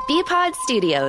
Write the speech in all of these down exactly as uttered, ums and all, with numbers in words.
B-Pod Studios.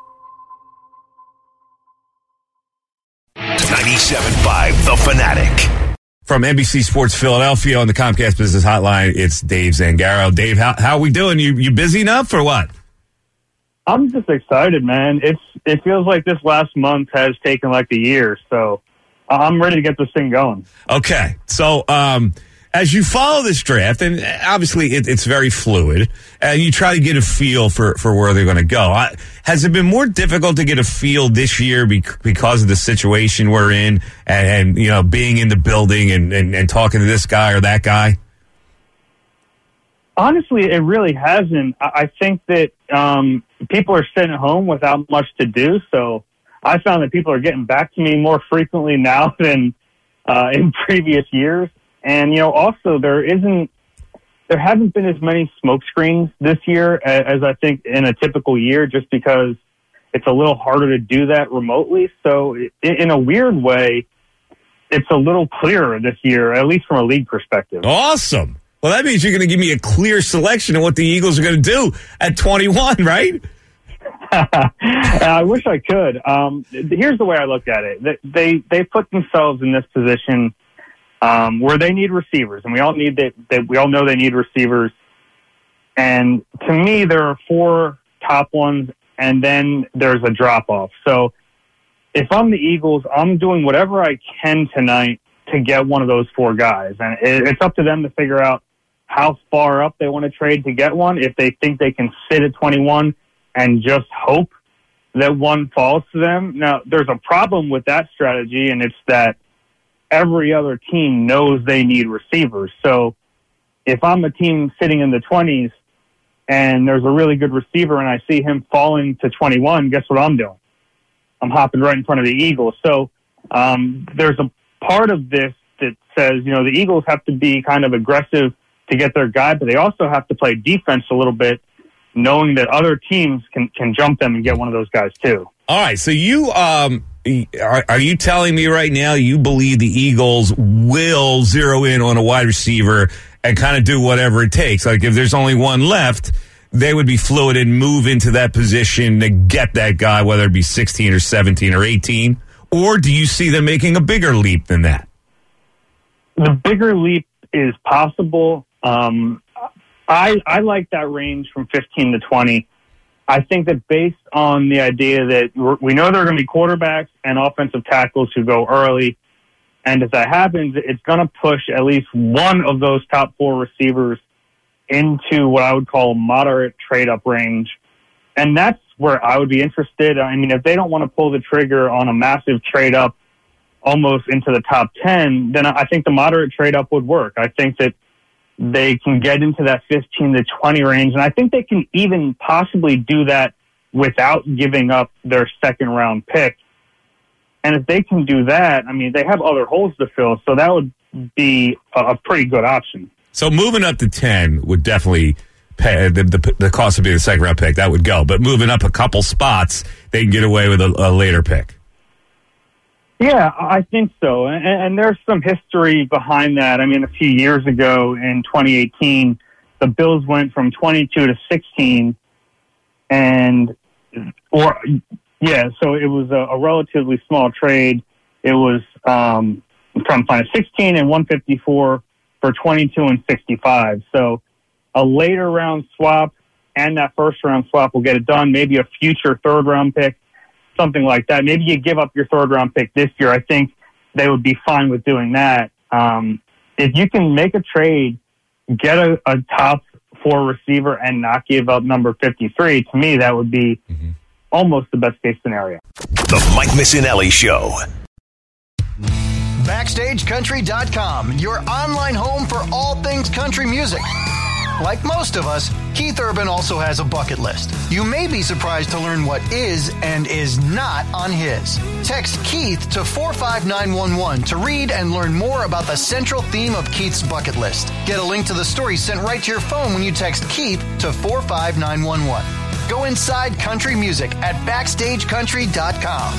ninety-seven point five The Fanatic. From N B C Sports Philadelphia on the Comcast Business Hotline, it's Dave Zangaro. Dave, how how we doing? You you busy enough or what? I'm just excited, man. It's it feels like this last month has taken like a year, so I'm ready to get this thing going. Okay, so um, as you follow this draft, and obviously it, it's very fluid, and you try to get a feel for, for where they're going to go. I, has it been more difficult to get a feel this year bec- because of the situation we're in, and, and you know, being in the building and, and, and talking to this guy or that guy? Honestly, it really hasn't. I think that um, people are sitting at home without much to do, so I found that people are getting back to me more frequently now than uh, in previous years. And, you know, also there isn't, there haven't been as many smoke screens this year as, as I think in a typical year, just because it's a little harder to do that remotely. So in, in a weird way, it's a little clearer this year, at least from a league perspective. Awesome. Well, that means you're going to give me a clear selection of what the Eagles are going to do at twenty-one, right? I wish I could. Um, here's the way I look at it. They they put themselves in this position um, where they need receivers, and we all need that. They, we all know they need receivers. And to me, there are four top ones, and then there's a drop off. So if I'm the Eagles, I'm doing whatever I can tonight to get one of those four guys, and it, it's up to them to figure out how far up they want to trade to get one. If they think they can sit at twenty-one and just hope that one falls to them. Now, there's a problem with that strategy, and it's that every other team knows they need receivers. So if I'm a team sitting in the twenties and there's a really good receiver and I see him falling to twenty-one, guess what I'm doing? I'm hopping right in front of the Eagles. So um, there's a part of this that says, you know, the Eagles have to be kind of aggressive to get their guy, but they also have to play defense a little bit, knowing that other teams can, can jump them and get one of those guys too. All right, so you um, are, are you telling me right now you believe the Eagles will zero in on a wide receiver and kind of do whatever it takes? Like if there's only one left, they would be fluid and move into that position to get that guy, whether it be sixteen or seventeen or eighteen? Or do you see them making a bigger leap than that? The bigger leap is possible. Um, I, I like that range from fifteen to twenty. I think that based on the idea that we're, we know there are going to be quarterbacks and offensive tackles who go early, and if that happens, it's going to push at least one of those top four receivers into what I would call a moderate trade-up range. And that's where I would be interested. I mean, if they don't want to pull the trigger on a massive trade-up almost into the top ten, then I think the moderate trade-up would work. I think that they can get into that fifteen to twenty range, and I think they can even possibly do that without giving up their second-round pick. And if they can do that, I mean, they have other holes to fill, so that would be a pretty good option. So moving up to ten would definitely pay, the, the, the cost would be the second-round pick. That would go. But moving up a couple spots, they can get away with a, a later pick. Yeah, I think so. And, and there's some history behind that. I mean, a few years ago in twenty eighteen, the Bills went from twenty-two to sixteen. And, or, yeah, so it was a, a relatively small trade. It was um, from sixteen and one fifty-four for twenty-two and sixty-five. So a later round swap and that first round swap will get it done. Maybe a future third round pick. Something like that. Maybe you give up your third round pick this year. I think they would be fine with doing that. Um, if you can make a trade, get a, a top four receiver and not give up number fifty-three, to me, that would be mm-hmm. almost the best case scenario. The Mike Missanelli Show. Backstage Country dot com, your online home for all things country music. Like most of us, Keith Urban also has a bucket list. You may be surprised to learn what is and is not on his. Text Keith to four five nine one one to read and learn more about the central theme of Keith's bucket list. Get a link to the story sent right to your phone when you text Keith to four five nine one one. Go inside country music at backstage country dot com.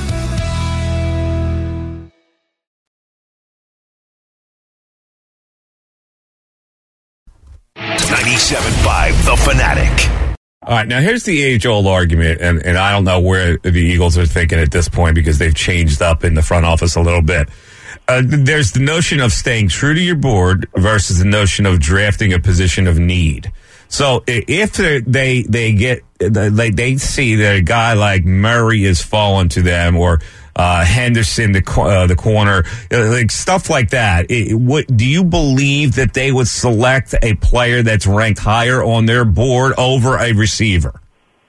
ninety-seven point five The Fanatic. All right, now here's the age-old argument, and, and I don't know where the Eagles are thinking at this point because they've changed up in the front office a little bit. Uh, there's the notion of staying true to your board versus the notion of drafting a position of need. So if they they get they they see that a guy like Murray is falling to them, or uh, Henderson, the uh, the corner, like stuff like that, it, what, do you believe that they would select a player that's ranked higher on their board over a receiver?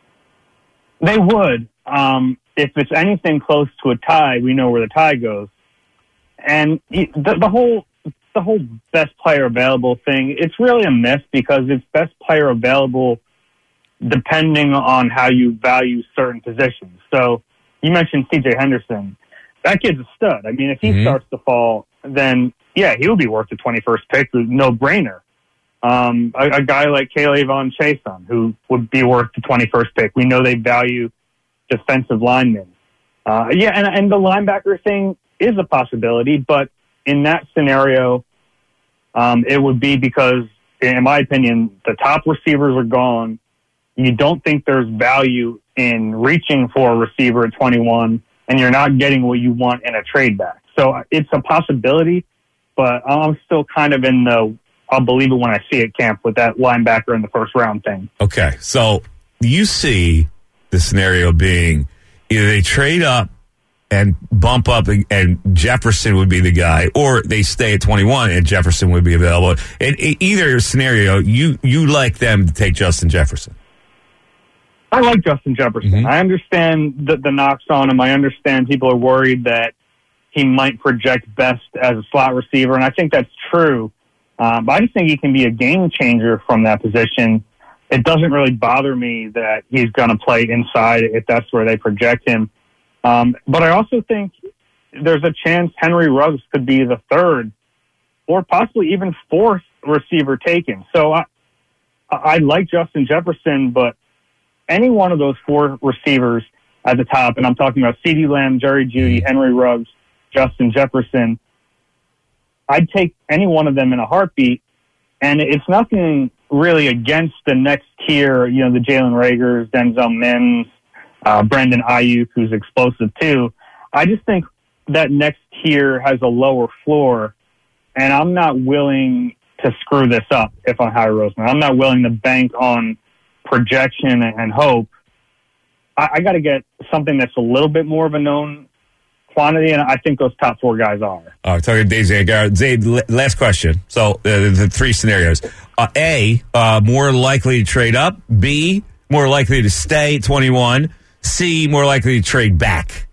They would. Um, if it's anything close to a tie, we know where the tie goes. And the, the whole the whole best player available thing, it's really a myth because it's best player available depending on how you value certain positions. So you mentioned C J Henderson. That kid's a stud. I mean, if he mm-hmm. starts to fall, then, yeah, he'll be worth the twenty-first pick. No-brainer. Um, a, a guy like Kayvon Chason, who would be worth the twenty-first pick. We know they value defensive linemen. Uh, yeah, and, and the linebacker thing is a possibility, but in that scenario, um, it would be because, in my opinion, the top receivers are gone. You don't think there's value in reaching for a receiver at twenty-one, and you're not getting what you want in a trade back. So it's a possibility, but I'm still kind of in the I'll believe it when I see it camp with that linebacker in the first round thing. Okay, so you see the scenario being either they trade up and bump up, and Jefferson would be the guy, or they stay at twenty-one and Jefferson would be available. In either scenario, you you like them to take Justin Jefferson. I like Justin Jefferson. Mm-hmm. I understand the, the knocks on him. I understand people are worried that he might project best as a slot receiver, and I think that's true. Um, but I just think he can be a game changer from that position. It doesn't really bother me that he's going to play inside if that's where they project him. Um, but I also think there's a chance Henry Ruggs could be the third or possibly even fourth receiver taken. So I, I like Justin Jefferson, but any one of those four receivers at the top, and I'm talking about CeeDee Lamb, Jerry Jeudy, Henry Ruggs, Justin Jefferson, I'd take any one of them in a heartbeat. And it's nothing really against the next tier, you know, the Jalen Reagors, Denzel Mims, uh, Brandon Ayuk, who's explosive too. I just think that next tier has a lower floor, and I'm not willing to screw this up if I'm Howie Roseman. I'm not willing to bank on projection and hope. I, I got to get something that's a little bit more of a known quantity, and I think those top four guys are. All right, talking to Dave Zangaro. Zabe, last question. So uh, the three scenarios. Uh, A, uh, more likely to trade up. B, more likely to stay at twenty-one. C, more likely to trade back.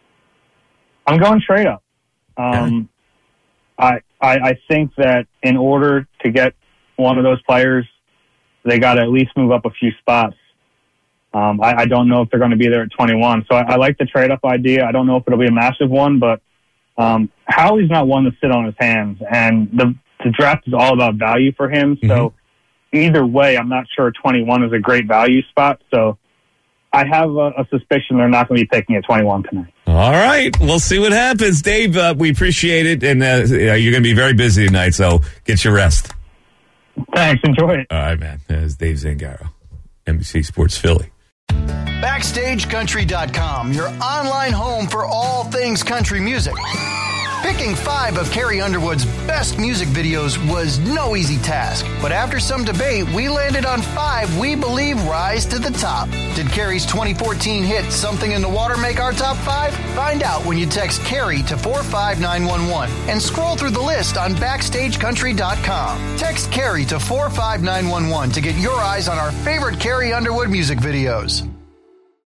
I'm going trade up. Um, yeah. I, I I think that in order to get one of those players, they got to at least move up a few spots. Um, I, I don't know if they're going to be there at twenty-one. So I, I like the trade-up idea. I don't know if it'll be a massive one, but um, Howie's not one to sit on his hands. And the, the draft is all about value for him. So mm-hmm. either way, I'm not sure twenty-one is a great value spot. So I have a, a suspicion they're not going to be picking at twenty-one tonight. All right. We'll see what happens. Dave, uh, we appreciate it. And uh, you're going to be very busy tonight, so get your rest. Thanks. Enjoy it. All right, man. There's Dave Zangaro, N B C Sports Philly. Backstage Country dot com, your online home for all things country music. Picking five of Carrie Underwood's best music videos was no easy task, but after some debate, we landed on five we believe rise to the top. Did Carrie's twenty fourteen hit Something in the Water make our top five? Find out when you text Carrie to four five nine one one and scroll through the list on Backstage Country dot com. Text Carrie to four five nine one one to get your eyes on our favorite Carrie Underwood music videos.